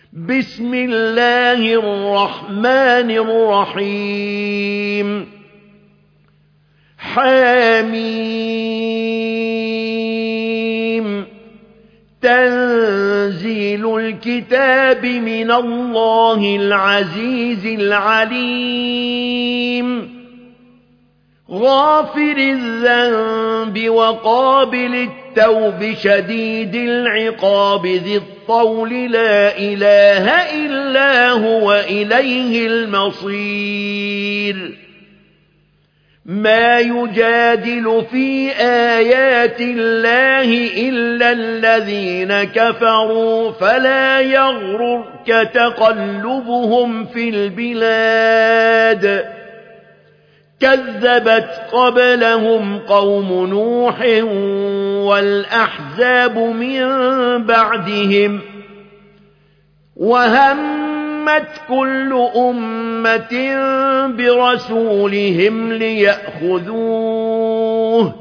بسم الله الرحمن الرحيم حميم تنزيل الكتاب من الله العزيز العليم غافر الذنب وقابل التوب شديد العقاب ذي الطول لا إله إلا هو إليه المصير ما يجادل في آيات الله إلا الذين كفروا فلا يغررك تقلبهم في البلاد كذبت قبلهم قوم نوح والأحزاب من بعدهم وهمت كل أمة برسولهم ليأخذوه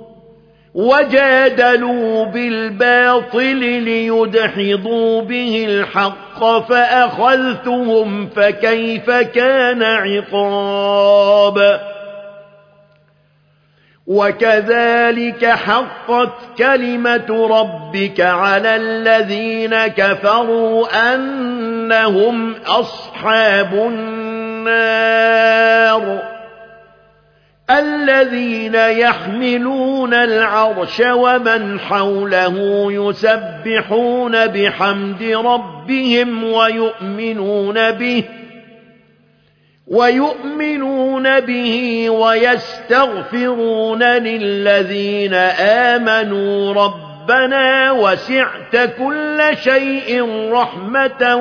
وجادلوا بالباطل ليدحضوا به الحق فأخذتهم فكيف كان عقاب وكذلك حقت كلمة ربك على الذين كفروا أنهم أصحاب النار الذين يحملون العرش ومن حوله يسبحون بحمد ربهم ويؤمنون به ويستغفرون للذين آمنوا ربنا وسعت كل شيء رحمة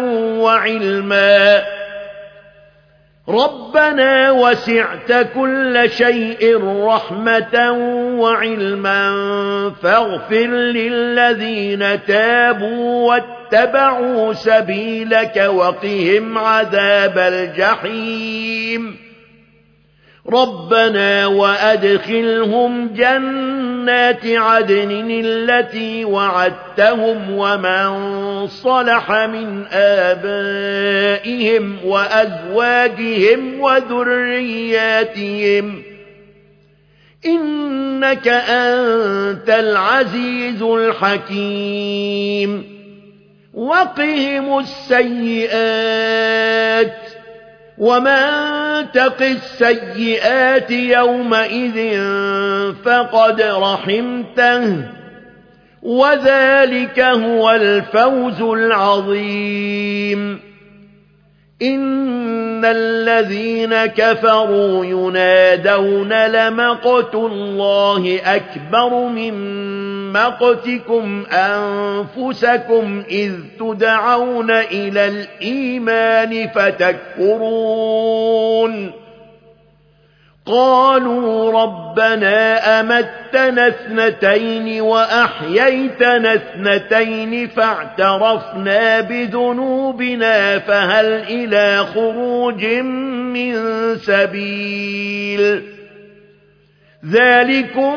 وعلما فاغفر للذين تابوا واتبعوا سبيلك وقهم عذاب الجحيم ربنا وأدخلهم جنات عدن التي وعدتهم ومن صلح من آبائهم وأزواجهم وذرياتهم إنك أنت العزيز الحكيم وقهم السيئات ومن تق السيئات يومئذ فقد رحمته وذلك هو الفوز العظيم إن الذين كفروا ينادون لمقت الله أكبر من مقتكم أنفسكم إذ تدعون إلى الإيمان فتكفرون قالوا ربنا أمتنا اثنتين وأحييتنا اثنتين فاعترفنا بذنوبنا فهل إلى خروج من سبيل ذلكم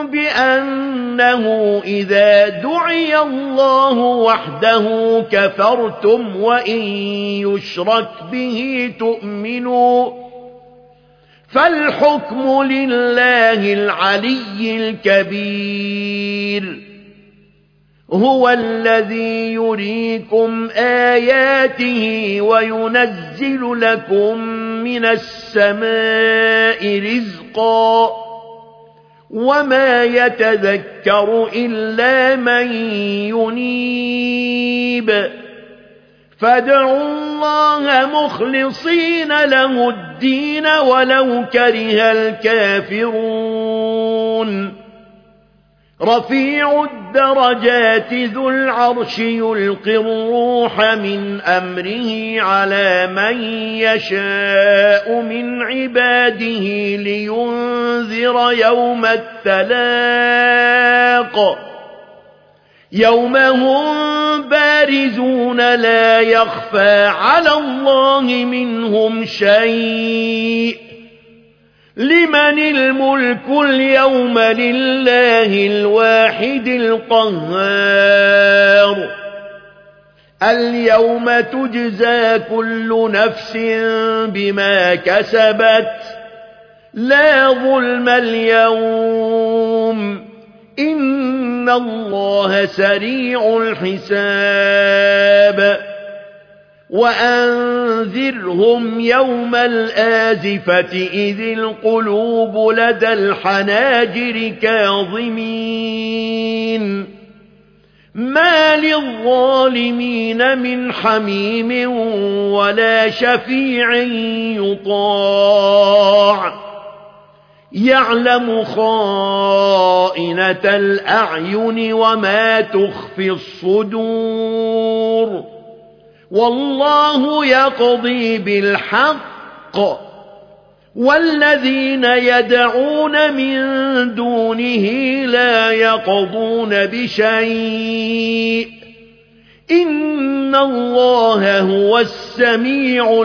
بأنه إذا دعي الله وحده كفرتم وإن يشرك به تؤمنوا فالحكم لله العلي الكبير هو الذي يريكم آياته وينزل لكم من السماء رزقا وما يتذكر إلا من ينيب فادعوا الله مخلصين له الدين ولو كره الكافرون رفيع الدرجات ذو العرش يلقي الروح من أمره على من يشاء من عباده لينذر يوم التلاق يوم هم بارزون لا يخفى على الله منهم شيء لمن الملك اليوم لله الواحد القهار اليوم تجزى كل نفس بما كسبت لا ظلم اليوم إن الله سريع الحساب وأنذرهم يوم الآزفة إذ القلوب لدى الحناجر كاظمين ما للظالمين من حميم ولا شفيع يطاع يعلم خائنة الأعين وما تخفي الصدور والله يقضي بالحق والذين يدعون من دونه لا يقضون بشيء إن الله هو السميع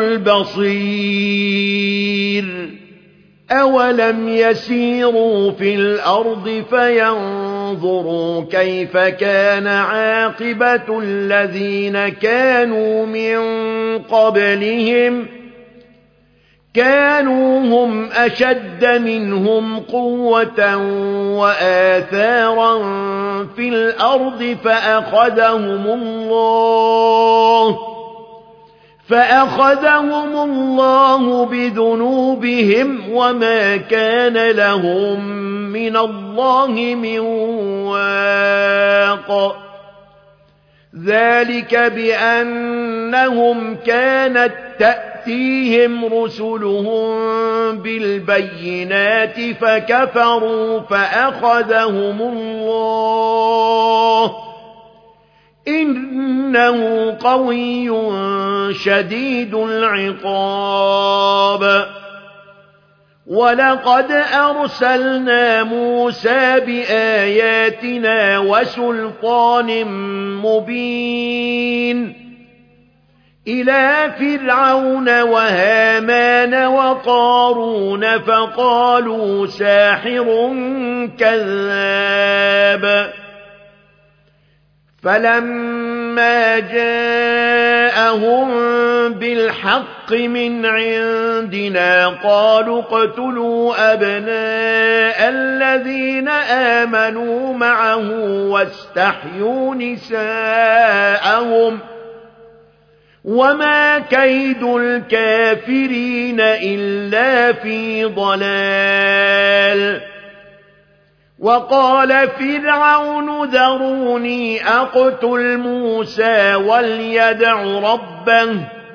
البصير أولم يسيروا في الأرض فينظروا كيف كان عاقبة الذين كانوا من قبلهم كانوا هم أشد منهم قوة وآثارا في الأرض فأخذهم الله بذنوبهم وما كان لهم من الله من واق ذلك بأنهم كانت تأتيهم رسلهم بالبينات فكفروا فأخذهم الله إنه قوي شديد العقاب ولقد أرسلنا موسى بآياتنا وسلطان مبين إلى فرعون وهامان وقارون فقالوا ساحر كذاب فلما جاءهم بالحق من عندنا قالوا اقتلوا أبناء الذين آمنوا معه واستحيوا نساءهم وما كيد الكافرين إلا في ضلال وقال فرعون ذروني أقتل موسى وليدع ربه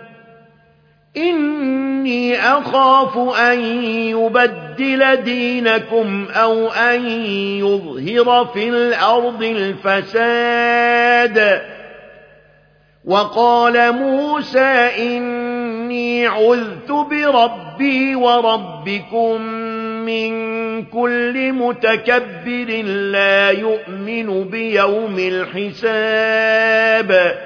إني أخاف أن يبدل دينكم أو أن يظهر في الأرض الفساد وقال موسى إني عذت بربي وربكم من كل متكبر لا يؤمن بيوم الحساب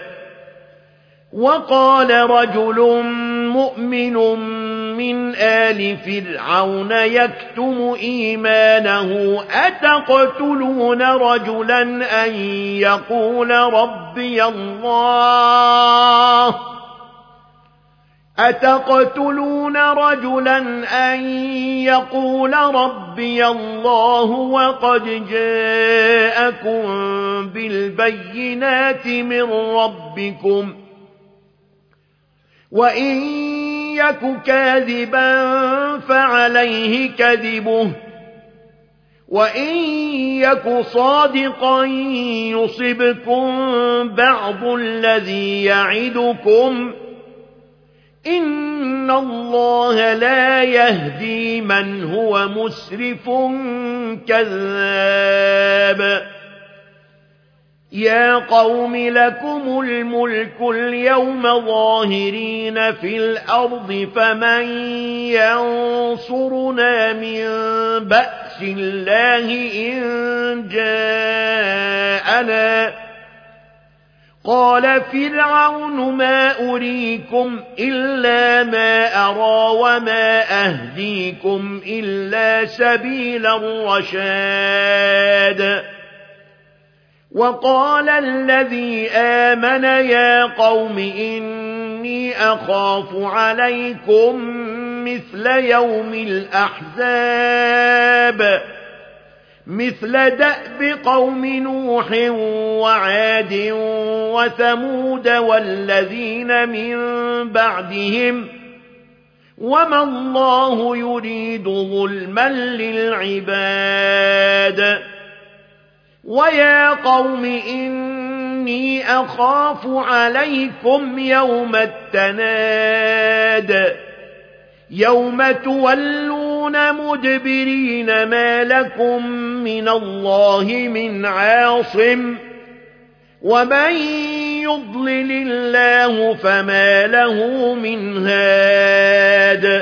وقال رجل مؤمن من آل فرعون يكتم إيمانه أتقتلون رجلا أن يقول ربي الله وقد جاءكم بالبينات من ربكم وإن يك كاذبا فعليه كذبه وإن يك صادقا يصبكم بعض الذي يعدكم إن الله لا يهدي من هو مسرف كذاب يا قوم لكم الملك اليوم ظاهرين في الأرض فمن ينصرنا من بأس الله إن جاءنا قال فرعون ما أريكم إلا ما أرى وما أهديكم إلا سبيل الرشاد وقال الذي آمن يا قوم إني أخاف عليكم مثل يوم الأحزاب مثل دأب قوم نوح وعاد وثمود والذين من بعدهم وما الله يريد ظلما للعباد ويا قوم إني أخاف عليكم يوم التناد يوم تولون مدبرين ما لكم من الله من عاصم ومن يضلل الله فما له من هاد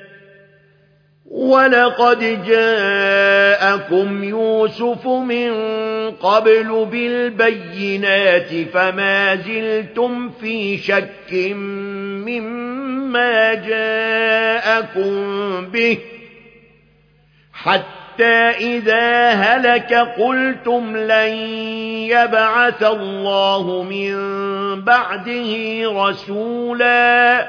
ولقد جاءكم يوسف من قبل بالبينات فما زلتم في شك مما جاءكم به حتى إذا هلك قلتم لن يبعث الله من بعده رسولا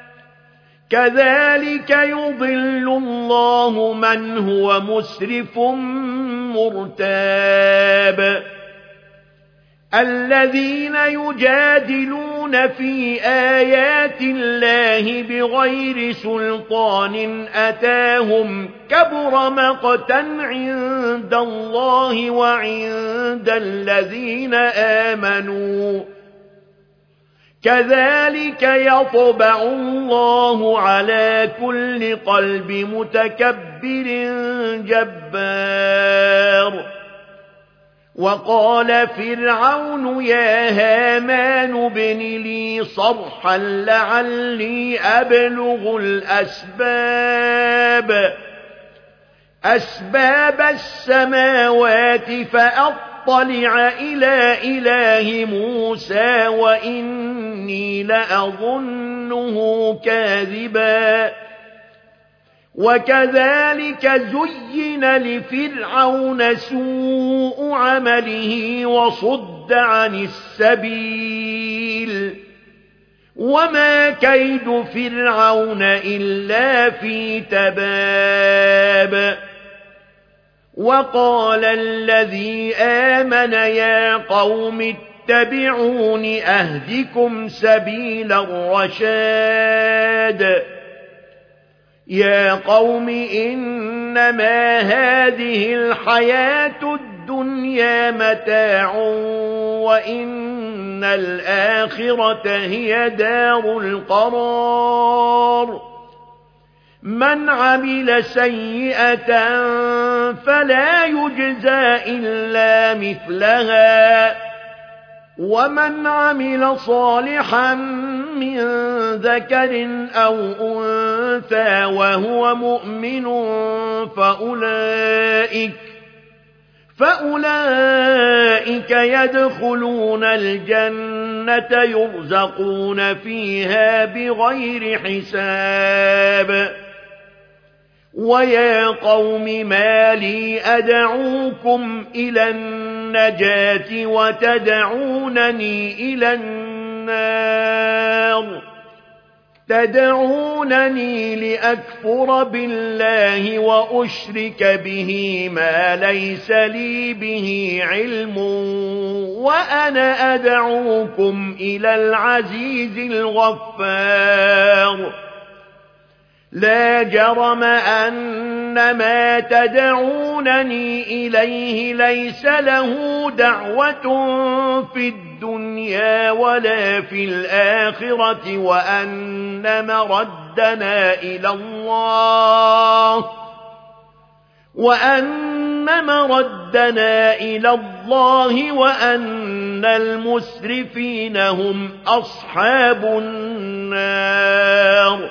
كذلك يضل الله من هو مسرف مرتاب الذين يجادلون في آيات الله بغير سلطان أتاهم كبر مقتا عند الله وعند الذين آمنوا كذلك يطبع الله على كل قلب متكبر جبار وقال فرعون يا هامان ابن لي صرحا لعلي أبلغ أسباب السماوات فأطلع إلى إله موسى وإني لأظنه كاذبا وكذلك زين لفرعون سوء عمله وصد عن السبيل وما كيد فرعون إلا في تباب وقال الذي آمن يا قوم اتبعون أهدكم سبيل الرشاد يا قوم إنما هذه الحياة الدنيا متاع وإن الآخرة هي دار القرار من عمل سيئة فلا يجزى إلا مثلها ومن عمل صالحا من ذكر أو أنثى وهو مؤمن فأولئك يدخلون الجنة يرزقون فيها بغير حساب ويا قوم ما لي أدعوكم إلى النجاة وتدعونني إلى النار تدعونني لأكفر بالله وأشرك به ما ليس لي به علم وأنا أدعوكم إلى العزيز الغفار لا جرم أن ما تدعونني إليه ليس له دعوة في الدنيا ولا في الآخرة وأن مردنا إلى الله وأن المسرفين هم أصحاب النار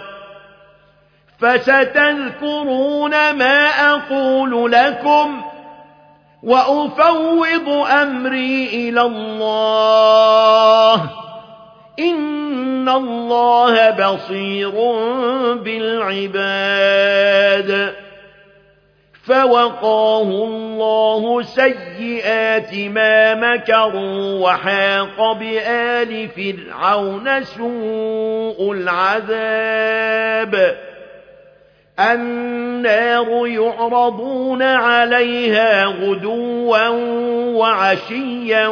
فستذكرون ما أقول لكم وأفوض أمري إلى الله إن الله بصير بالعباد فوقاه الله سيئات ما مكروا وحاق بآل فرعون سوء العذاب النار يعرضون عليها غدوا وعشيا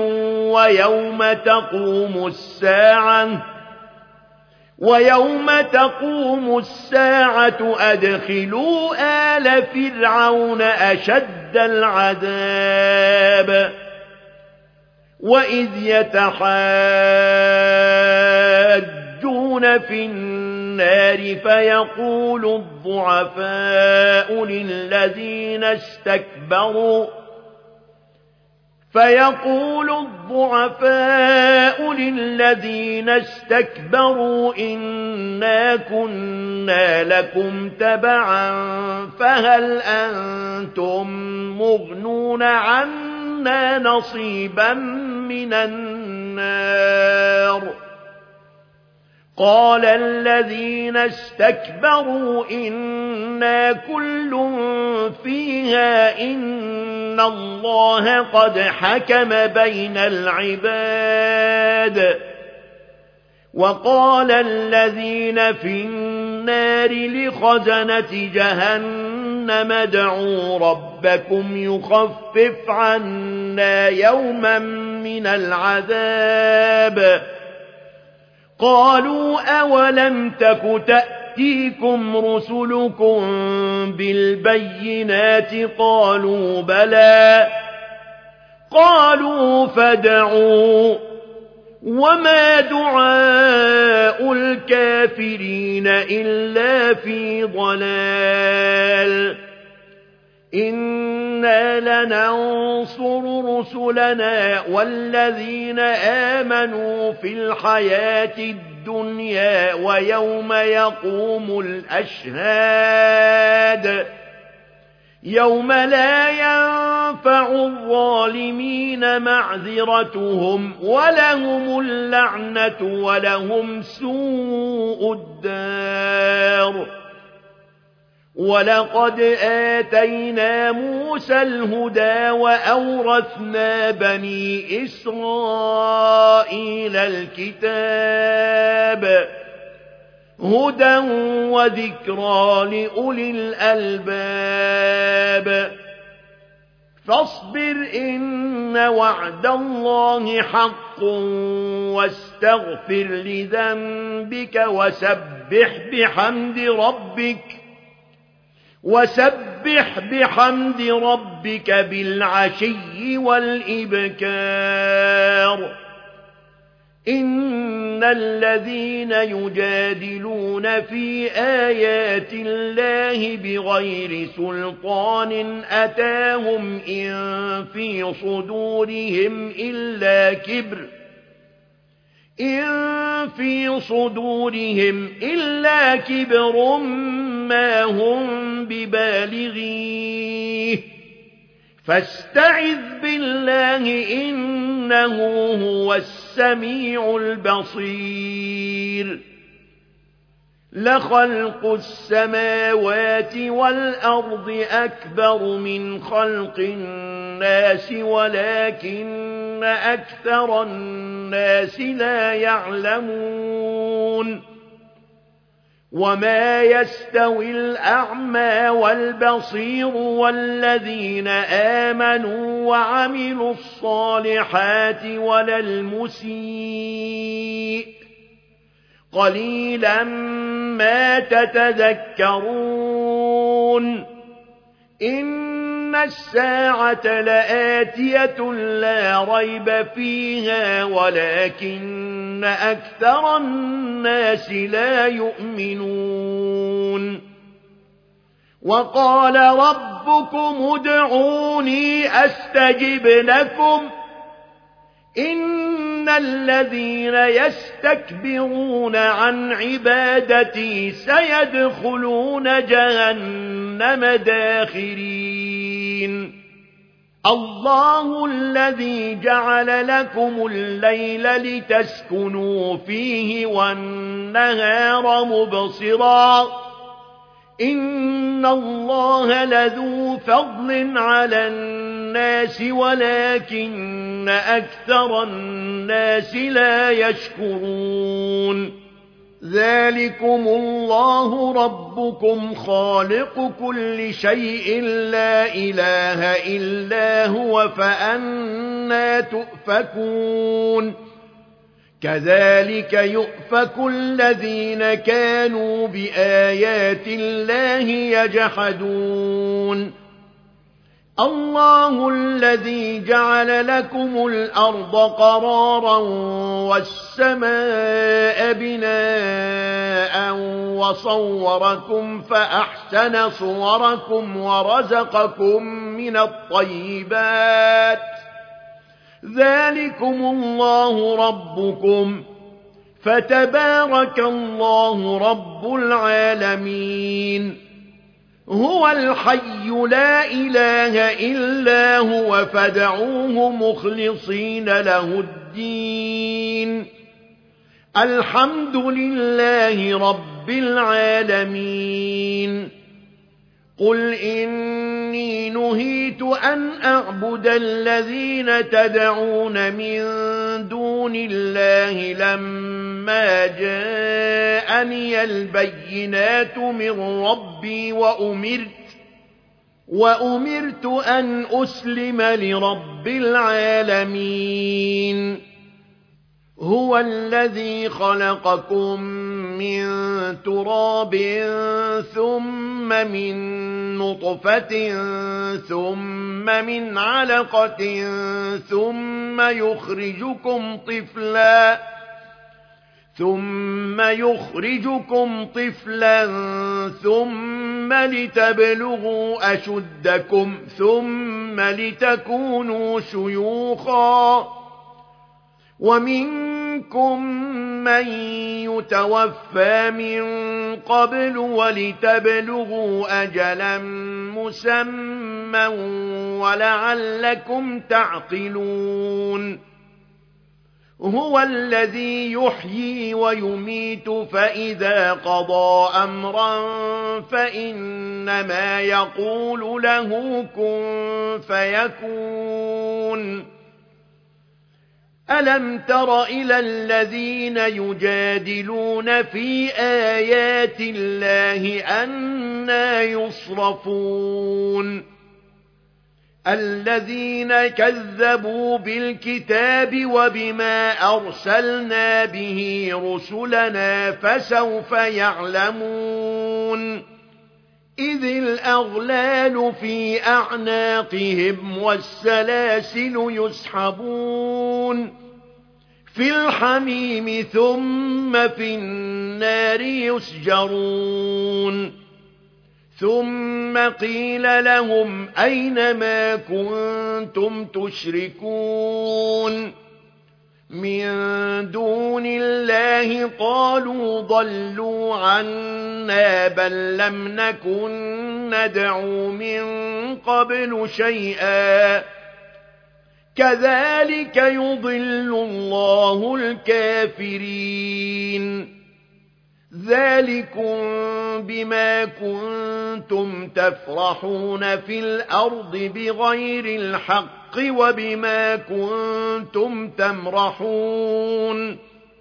ويوم تقوم الساعة أدخلوا آل فرعون أشد العذاب وإذ يتحاجون في النار فيقول الضعفاء للذين استكبروا إنا كنا لكم تبعا فهل أنتم مغنون عنا نصيبا من النار قال الذين استكبروا إنا كل فيها إن الله قد حكم بين العباد وقال الذين في النار لخزنة جهنم ادعوا ربكم يخفف عنا يوما من العذاب قالوا أولم تك تأتيكم رسلكم بالبينات قالوا بلى قالوا فادعوا وما دعاء الكافرين إلا في ضلال إنا لننصر رسلنا والذين آمنوا في الحياة الدنيا ويوم يقوم الأشهاد يوم لا ينفع الظالمين معذرتهم ولهم اللعنة ولهم سوء الدار ولقد آتينا موسى الهدى وأورثنا بني إسرائيل الكتاب هدى وذكرى لأولي الألباب فاصبر إن وعد الله حق واستغفر لذنبك وسبح بحمد ربك بالعشي والإبكار إن الذين يجادلون في آيات الله بغير سلطان أتاهم إن في صدورهم إلا كبر ما هم ببالغيه فاستعذ بالله إنه هو السميع البصير لخلق السماوات والأرض أكبر من خلق الناس ولكن أكثر الناس لا يعلمون وما يستوي الأعمى والبصير والذين آمنوا وعملوا الصالحات ولا المسيء قليلا ما تتذكرون إن الساعة لآتية لا ريب فيها ولكن أكثر الناس لا يؤمنون وقال ربكم ادعوني أستجب لكم إن الذين يستكبرون عن عبادتي سيدخلون جهنم داخرين الله الذي جعل لكم الليل لتسكنوا فيه والنهار مبصرا إن الله لذو فضل على الناس ولكن أكثر الناس لا يشكرون ذلكم الله ربكم خالق كل شيء لا إله إلا هو فأنى تؤفكون كذلك يؤفك الذين كانوا بآيات الله يجحدون الله الذي جعل لكم الأرض قرارا والسماء بناء وصوركم فأحسن صوركم ورزقكم من الطيبات ذلكم الله ربكم فتبارك الله رب العالمين هو الحي لا إله إلا هو فادعوه مخلصين له الدين الحمد لله رب العالمين قل إني نهيت أن أعبد الذين تدعون من دون الله لما جاءني البينات من ربي وأمرت أن أسلم لرب العالمين هو الذي خلقكم من تراب ثم من نطفة ثم من علقة ثم يخرجكم طفلا ثم لتبلغوا أشدكم ثم لتكونوا شيوخا ومنكم من يتوفى من قبل ولتبلغوا أجلا مسمى ولعلكم تعقلون هو الذي يحيي ويميت فإذا قضى أمرا فإنما يقول له كن فيكون ألم تر إلى الذين يجادلون في آيات الله أنى يصرفون الذين كذبوا بالكتاب وبما أرسلنا به رسلنا فسوف يعلمون إذ الأغلال في أعناقهم والسلاسل يسحبون في الحميم ثم في النار يسجرون ثم قيل لهم أين ما كنتم تشركون من دون الله قالوا ضلوا عنا بل لم نكن ندعو من قبل شيئا كذلك يضل الله الكافرين ذلكم بما كنتم تفرحون في الأرض بغير الحق وبما كنتم تمرحون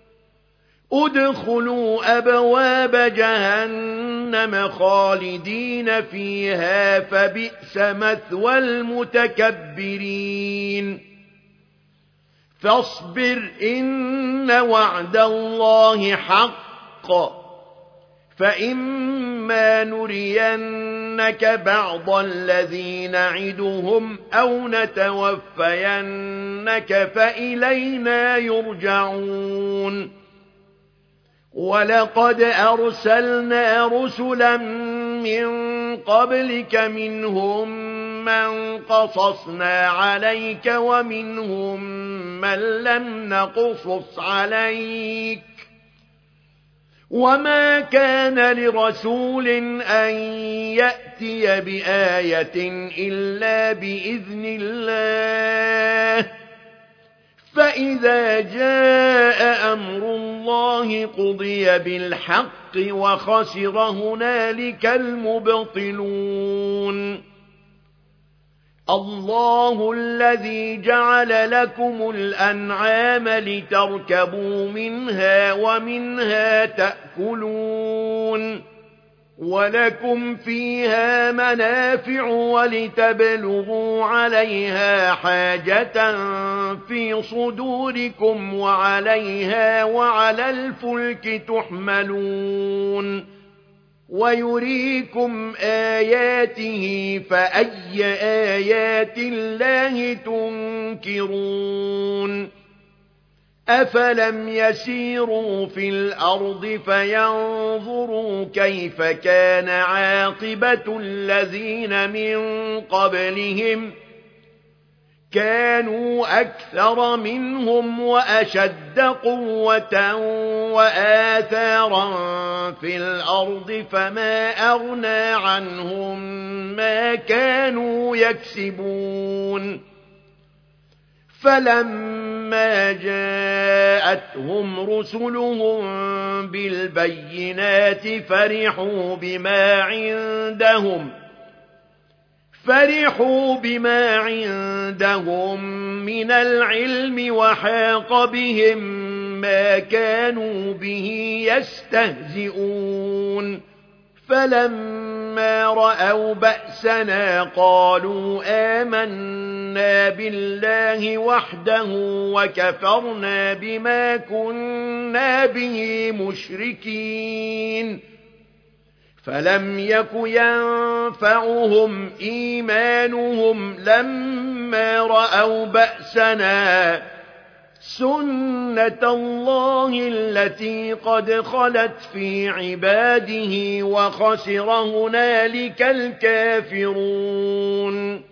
ادخلوا أبواب جهنم خالدين فيها فبئس مثوى المتكبرين فاصبر إن وعد الله حق فإما نرينك بعض الذي نعدهم أو نتوفينك فإلينا يرجعون ولقد أرسلنا رسلا من قبلك منهم من قصصنا عليك ومنهم من لم نقصص عليك وما كان لرسول أن يأتي بآية إلا بإذن الله فإذا جاء أمر الله قضي بالحق وخسر هنالك المبطلون الله الذي جعل لكم الأنعام لتركبوا منها ومنها تأكلون ولكم فيها منافع ولتبلغوا عليها حاجة في صدوركم وعليها وعلى الفلك تحملون ويريكم آياته فأي آيات الله تنكرون أفلم يسيروا في الأرض فينظروا كيف كان عاقبة الذين من قبلهم كانوا أكثر منهم وأشد قوة وآثارا في الأرض فما أغنى عنهم ما كانوا يكسبون فلما جاءتهم رسلهم بالبينات فرحوا بما عندهم من العلم وحاق بهم ما كانوا به يستهزئون فلما رأوا بأسنا قالوا آمنا بالله وحده وكفرنا بما كنا به مشركين فلم يك ينفعهم إيمانهم لما رأوا بأسنا سنة الله التي قد خلت في عباده وخسر هنالك الكافرون